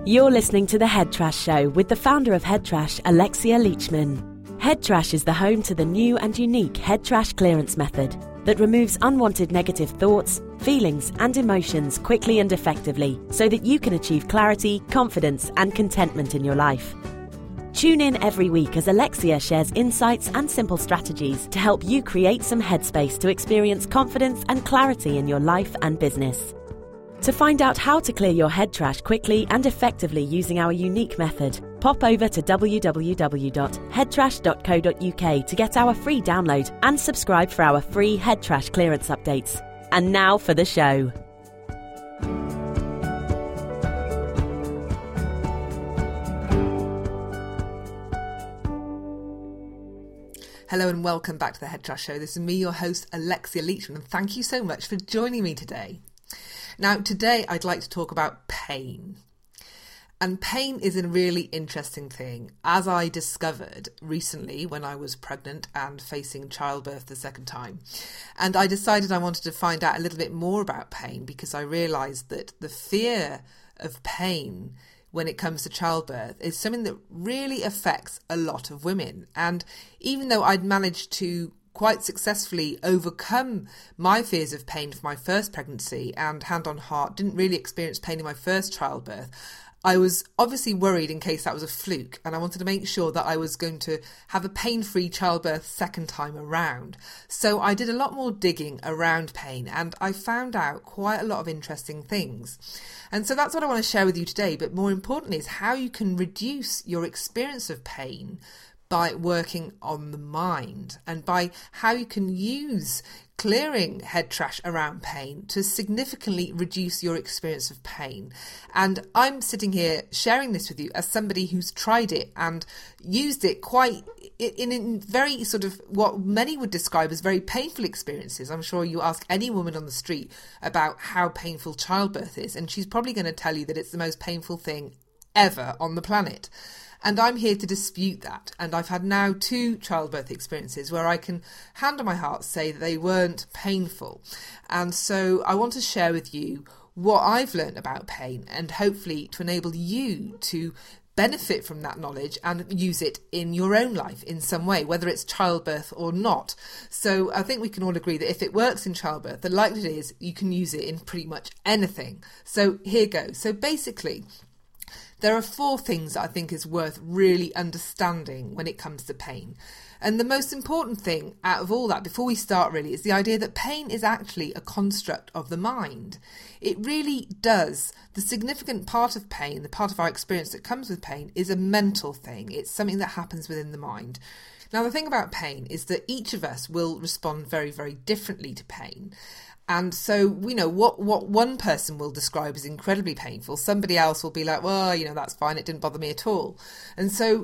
You're listening to The Head Trash Show with the founder of Head Trash, Alexia Leachman. Head Trash is the home to the new and unique Head Trash clearance method that removes unwanted negative thoughts, feelings and emotions quickly and effectively so that you can achieve clarity, confidence and contentment in your life. Tune in every week as Alexia shares insights and simple strategies to help you create some headspace to experience confidence and clarity in your life and business. To find out how to clear your head trash quickly and effectively using our unique method, pop over to www.headtrash.co.uk to get our free download and subscribe for our free head trash clearance updates. And now for the show. Hello and welcome back to the Head Trash Show. This is me, your host, Alexia Leachman, and thank you so much for joining me today. Now, today I'd like to talk about pain. And pain is a really interesting thing, as I discovered recently when I was pregnant and facing childbirth the second time. And I decided I wanted to find out a little bit more about pain because I realised that the fear of pain when it comes to childbirth is something that really affects a lot of women. And even though I'd managed to quite successfully overcome my fears of pain for my first pregnancy and hand on heart, didn't really experience pain in my first childbirth, I was obviously worried in case that was a fluke, and I wanted to make sure that I was going to have a pain-free childbirth second time around. So I did a lot more digging around pain, and I found out quite a lot of interesting things. And so that's what I want to share with you today, but more importantly is how you can reduce your experience of pain by working on the mind, and by how you can use clearing head trash around pain to significantly reduce your experience of pain. And I'm sitting here sharing this with you as somebody who's tried it and used it quite in very sort of what many would describe as very painful experiences. I'm sure you ask any woman on the street about how painful childbirth is, and she's probably going to tell you that it's the most painful thing ever on the planet. And I'm here to dispute that. And I've had now 2 childbirth experiences where I can, hand on my heart, say that they weren't painful. And so I want to share with you what I've learned about pain, and hopefully to enable you to benefit from that knowledge and use it in your own life in some way, whether it's childbirth or not. So I think we can all agree that if it works in childbirth, the likelihood is you can use it in pretty much anything. So here goes. So basically, there are 4 things that I think is worth really understanding when it comes to pain. And the most important thing out of all that, before we start really, is the idea that pain is actually a construct of the mind. It really does. The significant part of pain, the part of our experience that comes with pain, is a mental thing. It's something that happens within the mind. Now, the thing about pain is that each of us will respond very, very differently to pain. And so, what one person will describe as incredibly painful, somebody else will be like, well, that's fine, it didn't bother me at all. And so,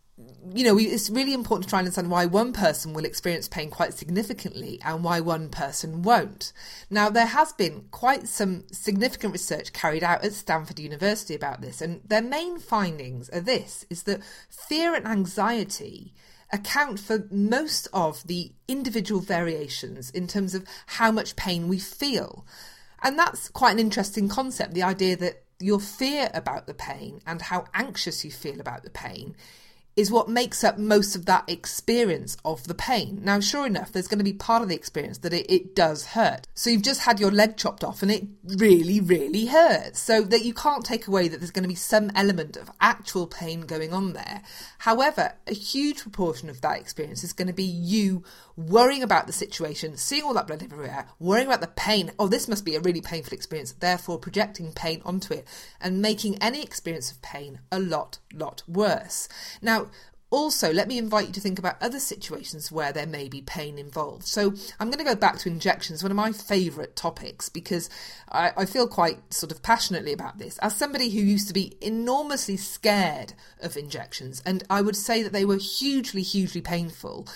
it's really important to try and understand why one person will experience pain quite significantly and why one person won't. Now, there has been quite some significant research carried out at Stanford University about this, and their main findings are this, is that fear and anxiety account for most of the individual variations in terms of how much pain we feel. And that's quite an interesting concept, the idea that your fear about the pain and how anxious you feel about the pain is what makes up most of that experience of the pain. Now, sure enough, there's going to be part of the experience that it does hurt. So you've just had your leg chopped off and it really, really hurts. So that you can't take away that there's going to be some element of actual pain going on there. However, a huge proportion of that experience is going to be you worrying about the situation, seeing all that blood everywhere, worrying about the pain. Oh, this must be a really painful experience, therefore projecting pain onto it and making any experience of pain a lot worse. Now, also, let me invite you to think about other situations where there may be pain involved. So I'm going to go back to injections, one of my favourite topics, because I feel quite sort of passionately about this. As somebody who used to be enormously scared of injections, and I would say that they were hugely, hugely painful,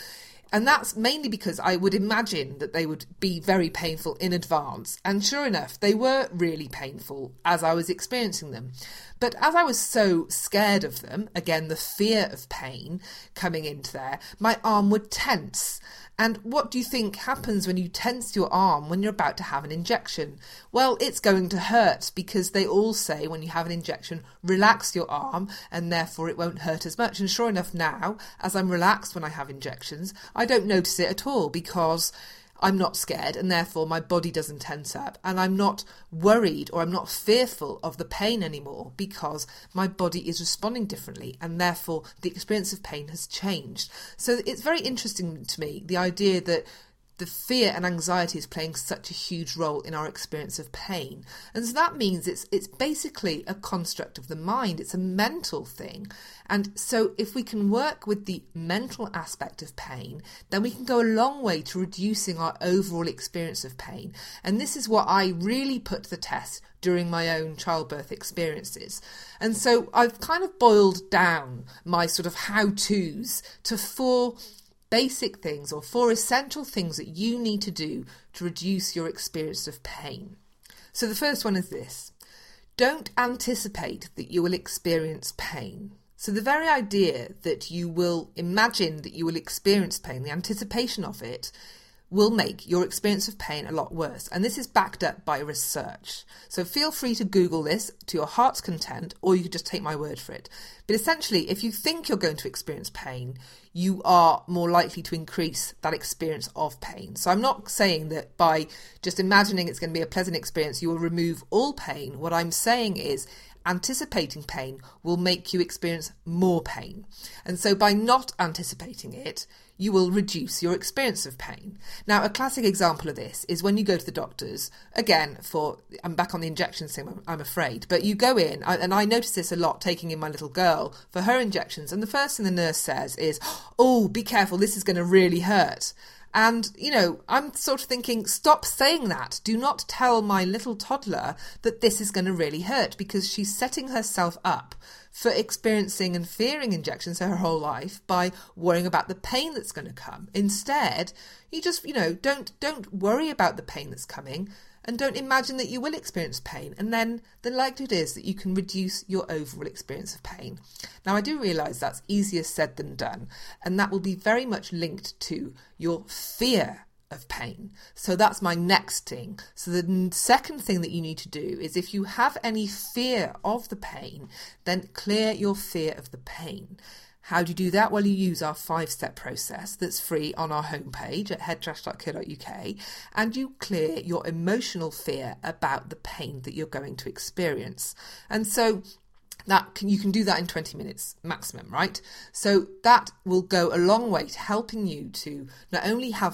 And that's mainly because I would imagine that they would be very painful in advance. And sure enough, they were really painful as I was experiencing them. But as I was so scared of them, again, the fear of pain coming into there, my arm would tense. And what do you think happens when you tense your arm when you're about to have an injection? Well, it's going to hurt, because they all say when you have an injection, relax your arm and therefore it won't hurt as much. And sure enough, now, as I'm relaxed when I have injections, I don't notice it at all, because I'm not scared and therefore my body doesn't tense up, and I'm not worried or I'm not fearful of the pain anymore, because my body is responding differently and therefore the experience of pain has changed. So it's very interesting to me, the idea that the fear and anxiety is playing such a huge role in our experience of pain. And so that means it's basically a construct of the mind. It's a mental thing. And so if we can work with the mental aspect of pain, then we can go a long way to reducing our overall experience of pain. And this is what I really put to the test during my own childbirth experiences. And so I've kind of boiled down my sort of how-tos to 4 basic things, or 4 essential things that you need to do to reduce your experience of pain. So the first one is this: don't anticipate that you will experience pain. So the very idea that you will imagine that you will experience pain, the anticipation of it, will make your experience of pain a lot worse. And this is backed up by research. So feel free to Google this to your heart's content, or you could just take my word for it. But essentially, if you think you're going to experience pain, you are more likely to increase that experience of pain. So I'm not saying that by just imagining it's going to be a pleasant experience, you will remove all pain. What I'm saying is anticipating pain will make you experience more pain. And so by not anticipating it, you will reduce your experience of pain. Now, a classic example of this is when you go to the doctors, again, I'm back on the injections thing, I'm afraid, but you go in, and I notice this a lot taking in my little girl for her injections, and the first thing the nurse says is, "Oh, be careful, this is going to really hurt." And, I'm sort of thinking, stop saying that. Do not tell my little toddler that this is going to really hurt, because she's setting herself up for experiencing and fearing injections her whole life by worrying about the pain that's going to come. Instead, you just, don't worry about the pain that's coming, and don't imagine that you will experience pain. And then the likelihood is that you can reduce your overall experience of pain. Now, I do realise that's easier said than done, and that will be very much linked to your fear of pain. So that's my next thing. So the second thing that you need to do is, if you have any fear of the pain, then clear your fear of the pain. How do you do that? Well, you use our 5-step process that's free on our homepage at headtrash.co.uk, and you clear your emotional fear about the pain that you're going to experience. And so you can do that in 20 minutes maximum, right? So that will go a long way to helping you to not only have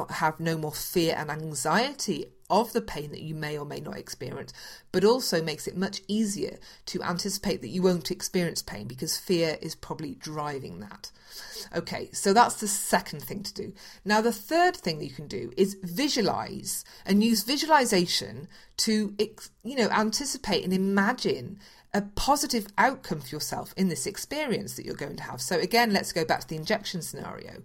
no more fear and anxiety of the pain that you may or may not experience, but also makes it much easier to anticipate that you won't experience pain, because fear is probably driving that. Okay, so that's the second thing to do. Now, the third thing that you can do is visualize, and use visualization to, anticipate and imagine a positive outcome for yourself in this experience that you're going to have. So again, let's go back to the injection scenario.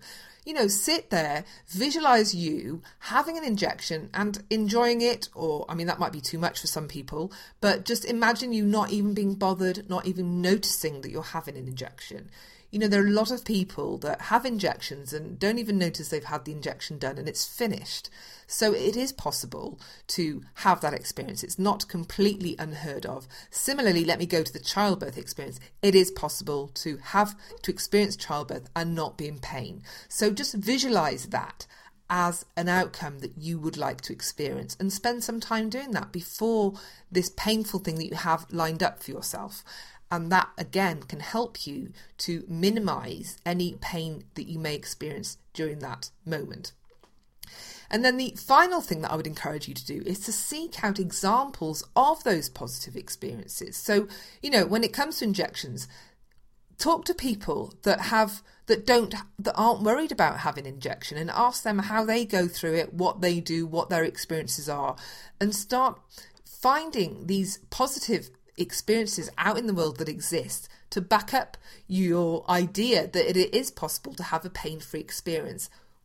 Sit there, visualize you having an injection and enjoying it, or, that might be too much for some people, but just imagine you not even being bothered, not even noticing that you're having an injection. There are a lot of people that have injections and don't even notice they've had the injection done and it's finished. So it is possible to have that experience. It's not completely unheard of. Similarly, let me go to the childbirth experience. It is possible to experience childbirth and not be in pain. So just visualize that as an outcome that you would like to experience, and spend some time doing that before this painful thing that you have lined up for yourself. And that, again, can help you to minimise any pain that you may experience during that moment. And then the final thing that I would encourage you to do is to seek out examples of those positive experiences. So, when it comes to injections, talk to people that aren't worried about having injection, and ask them how they go through it, what they do, what their experiences are, and start finding these positive experiences out in the world that exist to back up your idea that it is possible to have a pain-free experience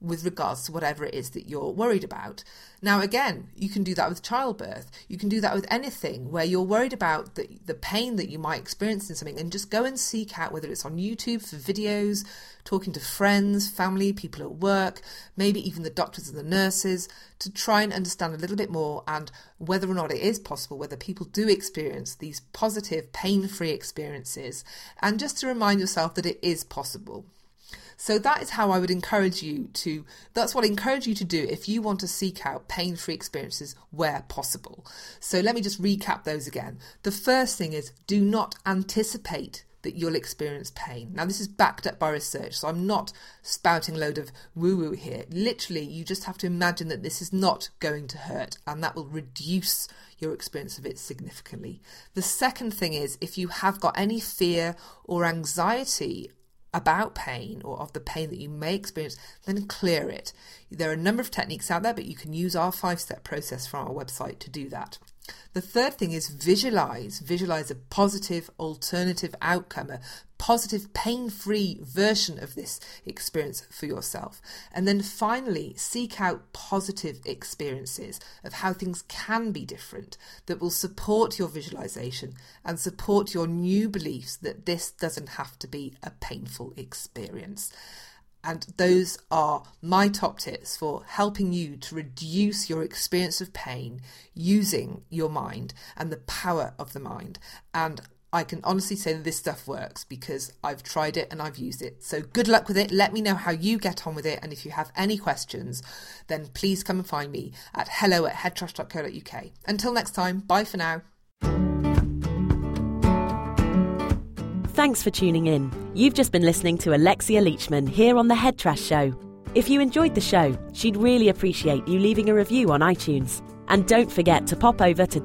with regards to whatever it is that you're worried about. Now, again, you can do that with childbirth. You can do that with anything where you're worried about the pain that you might experience in something, and just go and seek out, whether it's on YouTube for videos, talking to friends, family, people at work, maybe even the doctors and the nurses, to try and understand a little bit more, and whether or not it is possible, whether people do experience these positive, pain-free experiences, and just to remind yourself that it is possible. So that is how I would encourage you to, that's what I encourage you to do if you want to seek out pain-free experiences where possible. So let me just recap those again. The first thing is, do not anticipate that you'll experience pain. Now, this is backed up by research, so I'm not spouting a load of woo-woo here. Literally, you just have to imagine that this is not going to hurt, and that will reduce your experience of it significantly. The second thing is, if you have got any fear or anxiety about pain, or of the pain that you may experience, then clear it. There are a number of techniques out there, but you can use our 5-step process from our website to do that. The third thing is visualize a positive alternative outcome, a positive pain-free version of this experience for yourself. And then finally, seek out positive experiences of how things can be different that will support your visualization and support your new beliefs that this doesn't have to be a painful experience. And those are my top tips for helping you to reduce your experience of pain using your mind and the power of the mind. And I can honestly say that this stuff works because I've tried it and I've used it. So good luck with it. Let me know how you get on with it. And if you have any questions, then please come and find me at hello@headtrash.co.uk. Until next time, bye for now. Thanks for tuning in. You've just been listening to Alexia Leachman here on The Head Trash Show. If you enjoyed the show, she'd really appreciate you leaving a review on iTunes. And don't forget to pop over to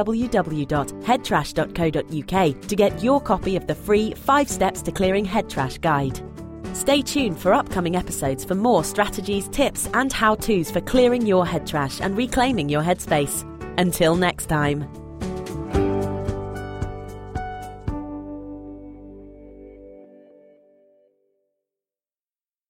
www.headtrash.co.uk to get your copy of the free 5 Steps to Clearing Head Trash guide. Stay tuned for upcoming episodes for more strategies, tips and how-tos for clearing your head trash and reclaiming your headspace. Until next time.